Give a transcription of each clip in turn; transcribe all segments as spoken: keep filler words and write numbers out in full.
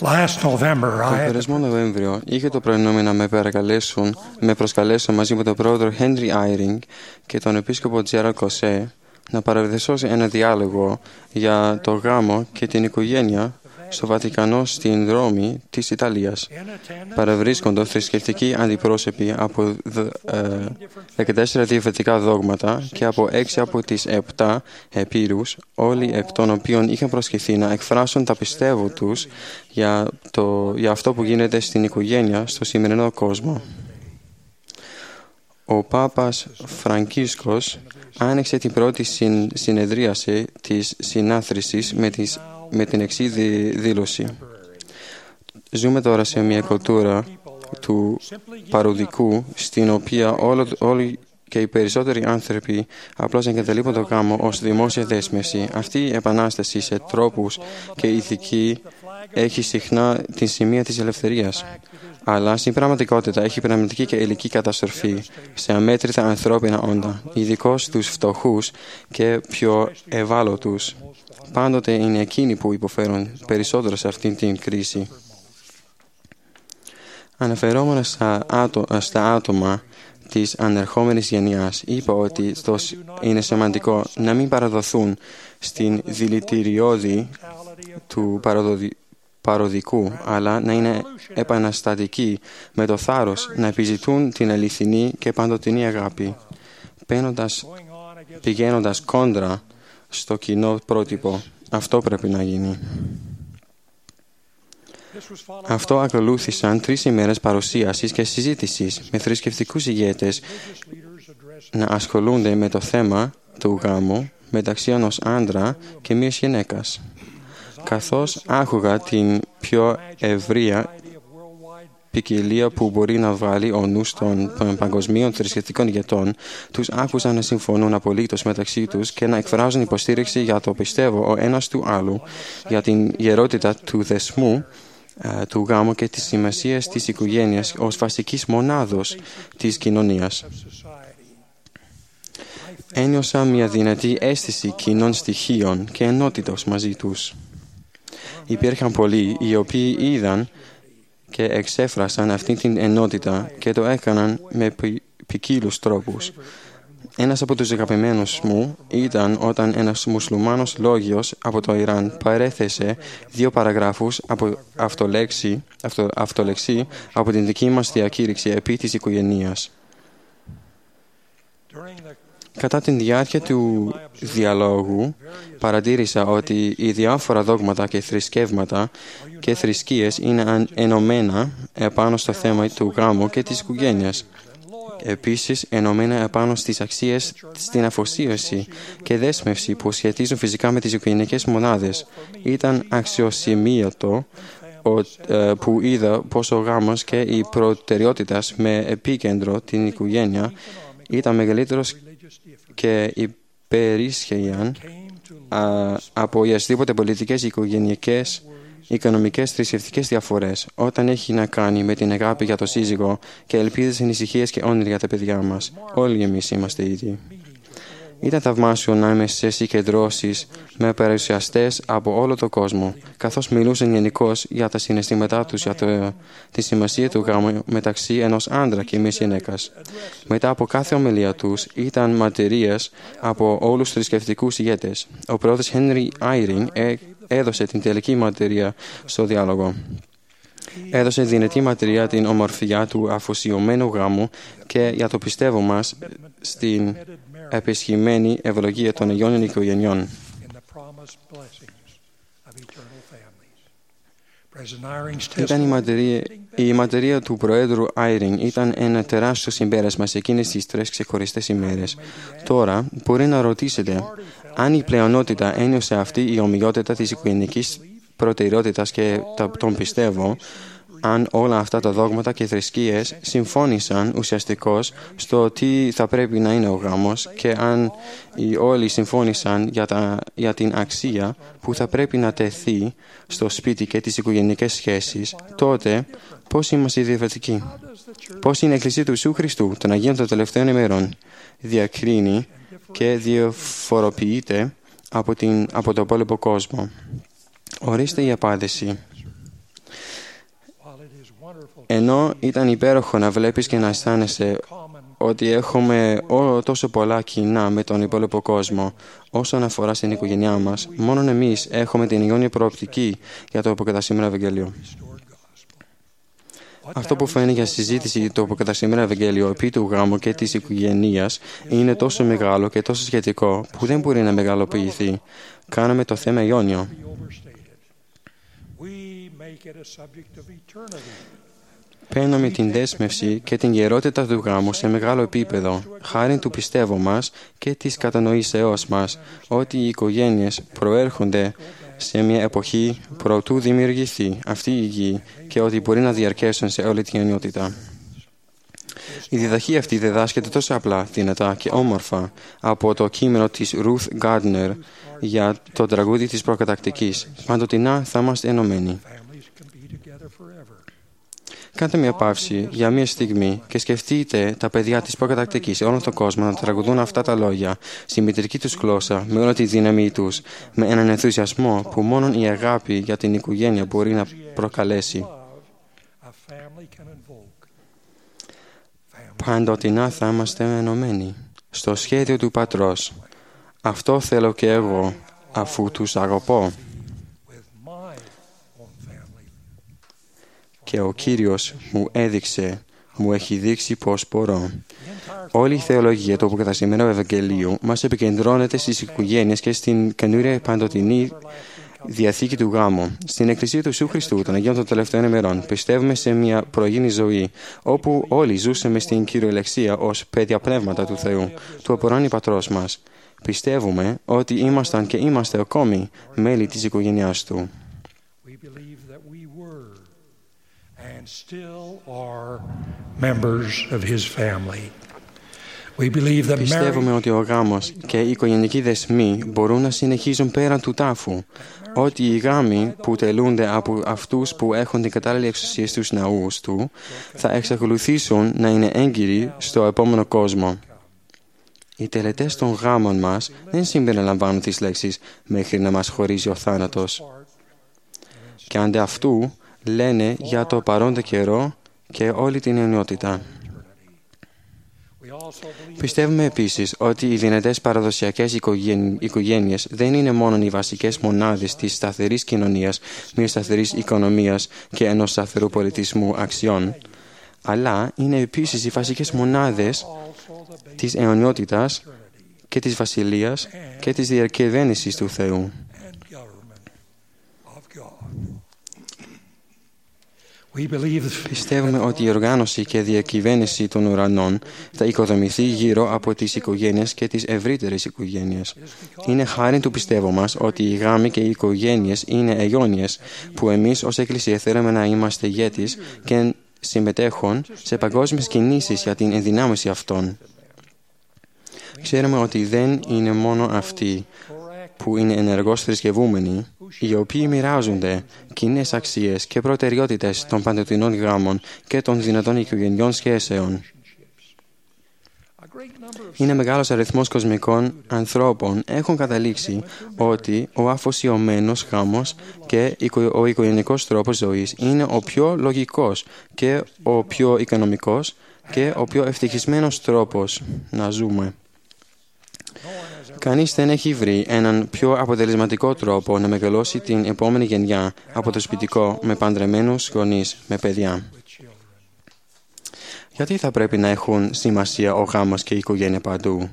Last November, Τον I had περασμό Νοέμβριο είχε το προνόμιο να με παρακαλέσουν, με προσκαλέσουν μαζί με τον πρόεδρο Henry Eyring και τον επίσκοπο Gerald Cosset να παρευρεθώ σε ένα διάλογο για το γάμο και την οικογένεια στο Βατικανό στην Ρώμη της Ιταλίας. Παρευρίσκονται θρησκευτικοί αντιπρόσωποι από δεκατέσσερα διαφορετικά δόγματα και από έξι από τις επτά επήρους, όλοι εκ των οποίων είχαν προσκληθεί να εκφράσουν τα πιστεύω τους για, το, για αυτό που γίνεται στην οικογένεια στο σημερινό κόσμο. Ο Πάπας Φραγκίσκος άνοιξε την πρώτη συν, συνεδρίαση της συνάθρησης με, τις, με την εξή δήλωση. Ζούμε τώρα σε μια κουλτούρα του παροδικού, στην οποία όλο, όλοι και οι περισσότεροι άνθρωποι απλώς εγκαταλείπουν το γάμο ως δημόσια δέσμευση. Αυτή η επανάσταση σε τρόπους και ηθική έχει συχνά την σημεία της ελευθερίας, αλλά στην πραγματικότητα έχει πραγματική και υλική καταστροφή σε αμέτρητα ανθρώπινα όντα, ειδικώς τους φτωχούς και πιο ευάλωτους. Πάντοτε είναι εκείνοι που υποφέρουν περισσότερο σε αυτήν την κρίση. Αναφερόμενα στα, άτο, στα άτομα της ανερχόμενης γενιάς, είπα ότι είναι σημαντικό να μην παραδοθούν στην δηλητηριώδη του παραδοδι, παροδικού, αλλά να είναι επαναστατικοί με το θάρρος να επιζητούν την αληθινή και παντοτινή αγάπη, παίνοντας, πηγαίνοντας κόντρα στο κοινό πρότυπο. Αυτό πρέπει να γίνει. Αυτό ακολούθησαν τρεις ημέρες παρουσίασης και συζήτησης με θρησκευτικούς ηγέτες να ασχολούνται με το θέμα του γάμου μεταξύ ενός άντρα και μιας γυναίκας. Καθώς άκουγα την πιο ευρεία ποικιλία που μπορεί να βάλει ο νους των παγκοσμίων θρησκευτικών ηγετών, τους άκουσαν να συμφωνούν απολύτως μεταξύ τους και να εκφράζουν υποστήριξη για το πιστεύω ο ένας του άλλου, για την ιερότητα του δεσμού του γάμου και της σημασίας της οικογένειας ως βασικής μονάδος της κοινωνίας. Ένιωσα μια δυνατή αίσθηση κοινών στοιχείων και ενότητας μαζί τους. Υπήρχαν πολλοί οι οποίοι είδαν και εξέφρασαν αυτή την ενότητα και το έκαναν με ποικίλους τρόπους. Ένας από τους αγαπημένους μου ήταν όταν ένας μουσουλμάνος λόγιος από το Ιράν παρέθεσε δύο παραγράφους από αυτολέξη, αυτο, αυτολεξή από την δική μας διακήρυξη επί της οικογενείας. Κατά τη διάρκεια του διαλόγου παρατήρησα ότι οι διάφορα δόγματα και θρησκεύματα και θρησκείες είναι ενωμένα επάνω στο θέμα του γάμου και της οικογένειας. Επίσης, ενωμένα επάνω στις αξίες, στην αφοσίωση και δέσμευση που σχετίζουν φυσικά με τις οικογενειακές μονάδες. Ήταν αξιοσημείωτο που είδα πως ο γάμος και η προτεραιότητα με επίκεντρο την οικογένεια ήταν μεγαλύτερος και υπερίσχυαν από οποιασδήποτε πολιτικές, οικογενειακές, οικονομικές, θρησκευτικές διαφορές, όταν έχει να κάνει με την αγάπη για το σύζυγο και ελπίδες, ανησυχίες και όνειρα για τα παιδιά μας. Όλοι εμείς είμαστε ίδιοι. Ήταν θαυμάσιο να είμαι σε συγκεντρώσεις με παρουσιαστές από όλο τον κόσμο, καθώς μιλούσαν γενικώς για τα συναισθήματά τους για το, τη σημασία του γάμου μεταξύ ενός άντρα και μιας γυναίκας. Μετά από κάθε ομιλία τους ήταν μαρτυρίες από όλους τους θρησκευτικούς ηγέτες. Ο πρόεδρος Henry Eyring έδωσε την τελική μαρτυρία στο διάλογο. Έδωσε δυνατή μαρτυρία την ομορφιά του αφοσιωμένου γάμου και για το πιστεύω μας στην επισχυμένη ευλογία των Αγίων οικογενειών. Ήταν η μαρτυρία, η μαρτυρία του Προέδρου Eyring ήταν ένα τεράστιο συμπέρασμα σε εκείνες τις τρεις ξεχωριστές ημέρες. Τώρα μπορεί να ρωτήσετε αν η πλειονότητα ένιωσε αυτή η ομοιότητα της οικογενειακής προτεραιότητας και τον πιστεύω, αν όλα αυτά τα δόγματα και θρησκείες συμφώνησαν ουσιαστικώς στο τι θα πρέπει να είναι ο γάμος και αν οι όλοι συμφώνησαν για, τα, για την αξία που θα πρέπει να τεθεί στο σπίτι και τις οικογενειακές σχέσεις, τότε πώς είμαστε διαφορετικοί? Πώς είναι η Εκκλησία του Ιησού Χριστού των Αγίων των τελευταίων ημερών διακρίνει και διαφοροποιείται από, την, από τον υπόλοιπο κόσμο? Ορίστε η απάντηση. Ενώ ήταν υπέροχο να βλέπεις και να αισθάνεσαι ότι έχουμε όλο τόσο πολλά κοινά με τον υπόλοιπο κόσμο όσον αφορά στην οικογένειά μας, μόνον εμείς έχουμε την αιώνια προοπτική για το αποκαταστημένο Ευαγγέλιο. Αυτό που φαίνει για συζήτηση για το αποκαταστημένο Ευαγγέλιο επί του γάμου και της οικογένειας είναι τόσο μεγάλο και τόσο σχετικό που δεν μπορεί να μεγαλοποιηθεί. Κάναμε το θέμα αιώνιο. Παίρνουμε την δέσμευση και την γερότητα του γάμου σε μεγάλο επίπεδο, χάρη του πιστεύω μας και της κατανοήσεώς μας ότι οι οικογένειες προέρχονται σε μια εποχή προτού δημιουργηθεί αυτή η γη και ότι μπορεί να διαρκέσουν σε όλη την αιωνιότητα. Η διδαχή αυτή διδάσκεται τόσο απλά, δυνατά και όμορφα από το κείμενο της Ruth Gardner για το τραγούδι της προκατακτικής. Παντοτινά θα είμαστε ενωμένοι. Κάντε μια παύση για μια στιγμή και σκεφτείτε τα παιδιά της προκατακτικής σε όλο τον κόσμο να τραγουδούν αυτά τα λόγια στη μητρική τους γλώσσα, με όλη τη δύναμή τους, με έναν ενθουσιασμό που μόνο η αγάπη για την οικογένεια μπορεί να προκαλέσει. Παντοτινά θα είμαστε ενωμένοι στο σχέδιο του Πατρός. Αυτό θέλω και εγώ, αφού τους αγαπώ. Και ο Κύριος μου έδειξε, μου έχει δείξει πώς μπορώ. Όλη η θεολογία του αποκαταστημένου Ευαγγελίου μας επικεντρώνεται στις οικογένειες και στην καινούρια παντοτινή διαθήκη του γάμου. Στην Εκκλησία του Ιησού Χριστού των Αγίων των Τελευταίων ημερών πιστεύουμε σε μια προγενή ζωή, όπου όλοι ζούσαμε στην κυριολεξία ως παιδιά πνεύματα του Θεού, του απορρώνει Πατρός μας. Πιστεύουμε ότι ήμασταν και είμαστε ακόμη μέλη της οικογένειάς Του. And still are members of his family. We believe that Πιστεύουμε ότι ο γάμος και οι οικογενειακοί δεσμοί μπορούν να συνεχίζουν πέραν του τάφου, ότι οι γάμοι που τελούνται από αυτούς που έχουν την κατάλληλη εξουσία στους ναούς του θα εξακολουθήσουν να είναι έγκυροι στο επόμενο κόσμο. Οι τελετές των γάμων μας δεν συμπεριλαμβάνουν τις λέξεις «μέχρι να μας χωρίζει ο θάνατος». Και αντί αυτού λένε για το παρόντα καιρό και όλη την αιωνιότητα. Πιστεύουμε επίσης ότι οι δυνατές παραδοσιακές οικογένειες δεν είναι μόνο οι βασικές μονάδες της σταθερής κοινωνίας, μιας σταθερής οικονομίας και ενός σταθερού πολιτισμού αξιών, αλλά είναι επίσης οι βασικές μονάδες της αιωνιότητας και της βασιλείας και της διακυβέρνησης του Θεού. Πιστεύουμε ότι η οργάνωση και διακυβέρνηση των ουρανών θα οικοδομηθεί γύρω από τις οικογένειες και τις ευρύτερες οικογένειες. Είναι χάρη του πιστεύω μας ότι οι γάμοι και οι οικογένειες είναι αιώνιες, που εμείς ως Εκκλησία θέλουμε να είμαστε ηγέτης και συμμετέχουν σε παγκόσμιες κινήσεις για την ενδυνάμωση αυτών. Ξέρουμε ότι δεν είναι μόνο αυτοί που είναι ενεργώς θρησκευούμενοι, οι οποίοι μοιράζονται κοινές αξίες και προτεραιότητες των παντοτινών γάμων και των δυνατών οικογενειών σχέσεων. Είναι μεγάλος αριθμός κοσμικών ανθρώπων έχουν καταλήξει ότι ο αφοσιωμένος γάμος και ο οικογενειακός τρόπος ζωής είναι ο πιο λογικός και ο πιο οικονομικός και ο πιο ευτυχισμένος τρόπος να ζούμε. Κανείς δεν έχει βρει έναν πιο αποτελεσματικό τρόπο να μεγαλώσει την επόμενη γενιά από το σπιτικό με παντρεμένους γονείς με παιδιά. Γιατί θα πρέπει να έχουν σημασία ο γάμος και η οικογένεια παντού?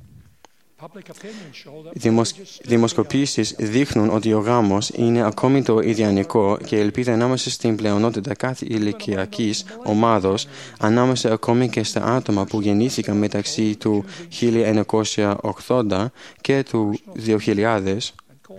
Δημοσ... Δημοσκοπήσεις δείχνουν ότι ο γάμος είναι ακόμη το ιδανικό και η ελπίδα ανάμεσα στην πλειονότητα κάθε ηλικιακής ομάδος, ανάμεσα ακόμη και στα άτομα που γεννήθηκαν μεταξύ του χίλια εννιακόσια ογδόντα και του δύο χιλιάδες,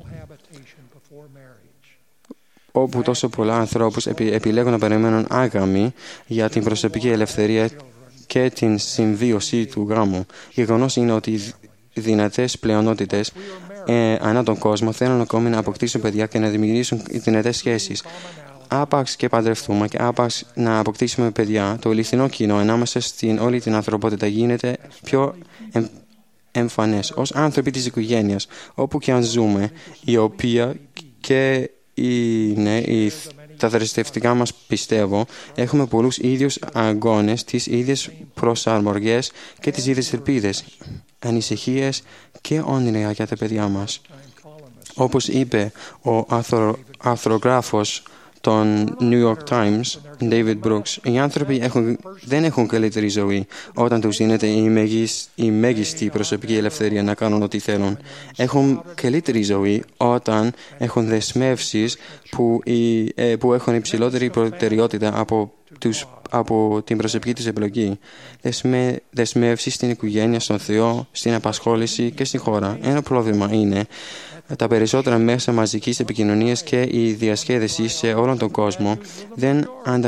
όπου τόσο πολλά ανθρώπους επιλέγουν να περιμένουν άγαμοι για την προσωπική ελευθερία και την συμβίωση του γάμου. Γεγονός είναι ότι δυνατές πλειονότητες ε, ανά τον κόσμο θέλουν ακόμη να αποκτήσουν παιδιά και να δημιουργήσουν δυνατές σχέσεις. Άπαξ και παντρευτούμε και άπαξ να αποκτήσουμε παιδιά, το αληθινό κοινό ανάμεσα στην όλη την ανθρωπότητα γίνεται πιο εμ, εμφανές. Ως άνθρωποι της οικογένειας, όπου και αν ζούμε, η οποία και είναι η τα θρησκευτικά μας πιστεύω, έχουμε πολλούς ίδιους αγώνες, τις ίδιες προσαρμογές και τις ίδιες ελπίδες, ανησυχίες και όνειρα για τα παιδιά μας. Όπως είπε ο αρθρογράφος των New York Times, David Brooks, οι άνθρωποι έχουν, δεν έχουν καλύτερη ζωή όταν τους δίνεται η, μεγισ, η μέγιστη προσωπική ελευθερία να κάνουν ό,τι θέλουν. Έχουν καλύτερη ζωή όταν έχουν δεσμεύσεις που, η, ε, που έχουν υψηλότερη προτεραιότητα από, τους, από την προσωπική τους επιλογή. Δεσμε, δεσμεύσεις στην οικογένεια, στον Θεό, στην απασχόληση και στη χώρα. Ένα πρόβλημα είναι τα περισσότερα μέσα μαζικής επικοινωνίας και η διασκέδαση σε όλον τον κόσμο δεν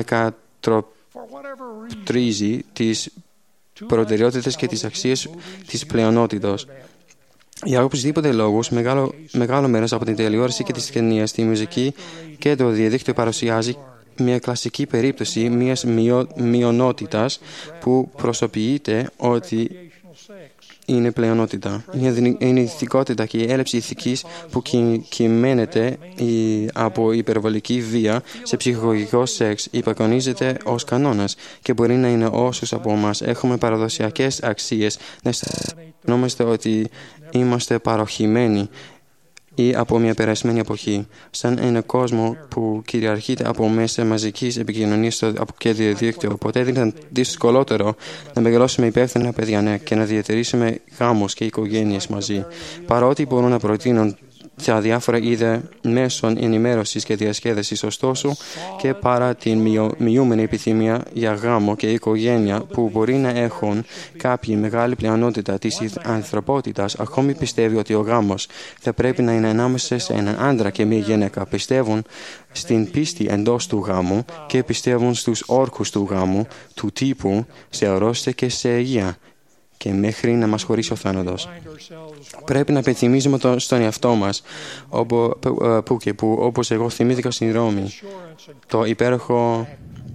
αντακατοπτρίζει τις προτεραιότητες και τις αξίες της πλειονότητας. Για οπωσδήποτε λόγους, μεγάλο, μεγάλο μέρος από την τηλεόραση και τις ταινίες, τη μουσική και το διαδίκτυο παρουσιάζει μια κλασική περίπτωση μιας μειο, μειονότητας που προσωποιείται ότι είναι πλειονότητα. Η ηθικότητα και η έλλειψη ηθικής που κυμαίνεται από υπερβολική βία σε ψυχολογικό σεξ υπακονίζεται ως κανόνας και μπορεί να είναι όσους από εμάς έχουμε παραδοσιακές αξίες να αισθανόμαστε ότι είμαστε παροχημένοι ή από μια περασμένη εποχή, σαν ένα κόσμο που κυριαρχείται από μέσα μαζικής επικοινωνίας και διαδίκτυο. Ποτέ δεν ήταν δυσκολότερο να μεγαλώσουμε υπεύθυνα παιδιά ναι, και να διατηρήσουμε γάμους και οικογένειες μαζί. Παρότι μπορούν να προτείνουν τα διάφορα είδη μέσων ενημέρωσης και διασκέδασης, ωστόσο και παρά την μειούμενη επιθυμία για γάμο και οικογένεια που μπορεί να έχουν κάποια μεγάλη πλειονότητα της ανθρωπότητας, ακόμη πιστεύει ότι ο γάμος θα πρέπει να είναι ανάμεσα σε έναν άντρα και μια γυναίκα. Πιστεύουν στην πίστη εντός του γάμου και πιστεύουν στους όρκους του γάμου, του τύπου, σε αρρώστια και σε υγεία, και μέχρι να μας χωρίσει ο θάνατος. Πρέπει να υπενθυμίζουμε το, στον εαυτό μας, όπου, που και που, όπως εγώ θυμήθηκα στην Ρώμη, το υπέροχο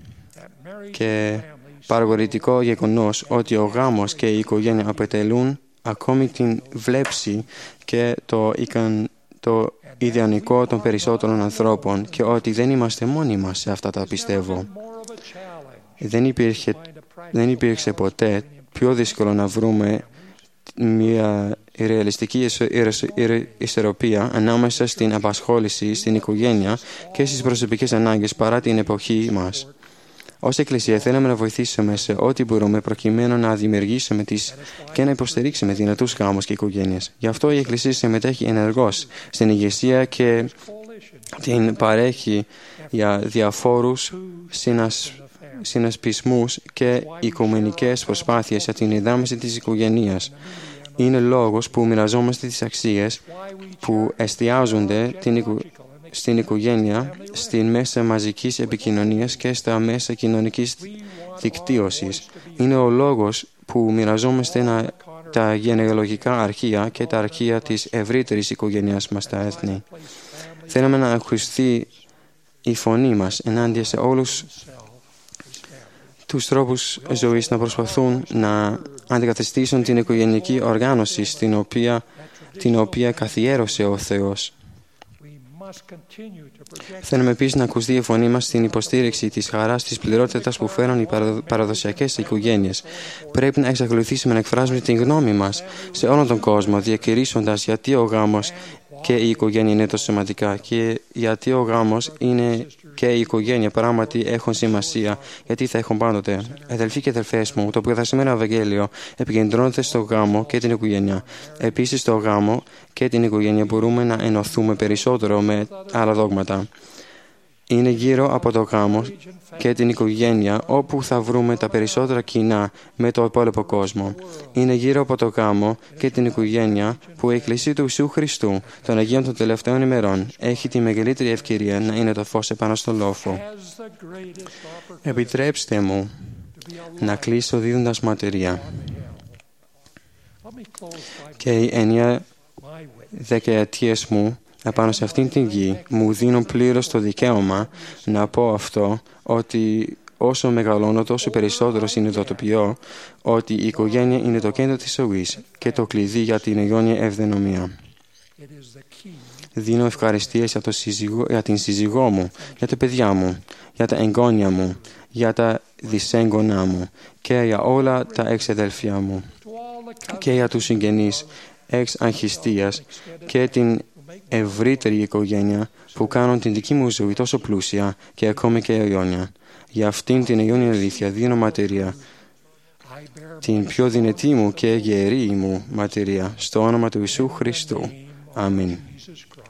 και παραγωγικό γεγονός ότι ο γάμος και η οικογένεια αποτελούν ακόμη την βλέψη και το, ικαν, το ιδανικό των περισσότερων ανθρώπων και ότι δεν είμαστε μόνοι μας σε αυτά τα πιστεύω. Δεν υπήρχε, δεν υπήρξε ποτέ πιο δύσκολο να βρούμε μια ρεαλιστική ισορροπία ανάμεσα στην απασχόληση, στην οικογένεια και στις προσωπικές ανάγκες παρά την εποχή μας. Ως Εκκλησία θέλαμε να βοηθήσουμε σε ό,τι μπορούμε προκειμένου να δημιουργήσουμε τις και να υποστηρίξουμε δυνατούς γάμους και οικογένειες. Γι' αυτό η Εκκλησία συμμετέχει ενεργώς στην ηγεσία και την παρέχει για διαφόρους συνασ... συνασπισμούς και οικουμενικές προσπάθειες για την ιδρύμιση της οικογένειας. Είναι λόγος που μοιραζόμαστε τις αξίες που εστιάζονται την οικο... στην οικογένεια, στην μέσα μαζικής επικοινωνίας και στα μέσα κοινωνικής δικτύωσης. Είναι ο λόγος που μοιραζόμαστε να... τα γενεαλογικά αρχεία και τα αρχεία της ευρύτερης οικογένειας μας στα έθνη. Θέλουμε να ακουστεί η φωνή μας ενάντια σε όλους τους τρόπους ζωής να προσπαθούν να αντικαταστήσουν την οικογενειακή οργάνωση στην οποία, την οποία καθιέρωσε ο Θεός. Θέλουμε επίσης να ακουστεί η φωνή μας στην υποστήριξη της χαράς της πληρότητας που φέρουν οι παραδοσιακές οικογένειες. Πρέπει να εξακολουθήσουμε να εκφράζουμε την γνώμη μας σε όλον τον κόσμο, διακηρύσσοντας γιατί ο γάμος και η οικογένεια είναι τόσο σημαντικά και γιατί ο γάμος είναι και η οικογένεια πράγματι έχουν σημασία, γιατί θα έχουν πάντοτε. Αδελφοί και αδελφές μου, το προκαθαρισμένο Ευαγγέλιο επικεντρώνεται στο γάμο και την οικογένεια. Επίσης, στο γάμο και την οικογένεια μπορούμε να ενωθούμε περισσότερο με άλλα δόγματα. Είναι γύρω από το γάμο και την οικογένεια όπου θα βρούμε τα περισσότερα κοινά με το υπόλοιπο κόσμο. Είναι γύρω από το γάμο και την οικογένεια που η Εκκλησία του Ιησού Χριστού των Αγίων των τελευταίων ημερών έχει τη μεγαλύτερη ευκαιρία να είναι το φως επάνω στον λόφο. Επιτρέψτε μου να κλείσω δίδοντας ματερία. Και οι εννιά δεκαετίες μου επάνω σε αυτήν την γη μου δίνουν πλήρως το δικαίωμα να πω αυτό, ότι όσο μεγαλώνω τόσο περισσότερο συνειδητοποιώ ότι η οικογένεια είναι το κέντρο της ζωής και το κλειδί για την αιώνια ευδαιμονία. Δίνω ευχαριστίες για, το σύζυγο, για την σύζυγό μου, για τα παιδιά μου, για τα εγγόνια μου, για τα δυσέγγονά μου και για όλα τα εξαδέλφια μου και για τους συγγενείς εξ αγχιστίας και την ευρύτερη οικογένεια που κάνουν την δική μου ζωή τόσο πλούσια και ακόμη και αιώνια. Για αυτήν την αιώνια αλήθεια δίνω μαρτυρία, την πιο δυνατή μου και γερή μου μαρτυρία, στο όνομα του Ιησού Χριστού. Αμήν.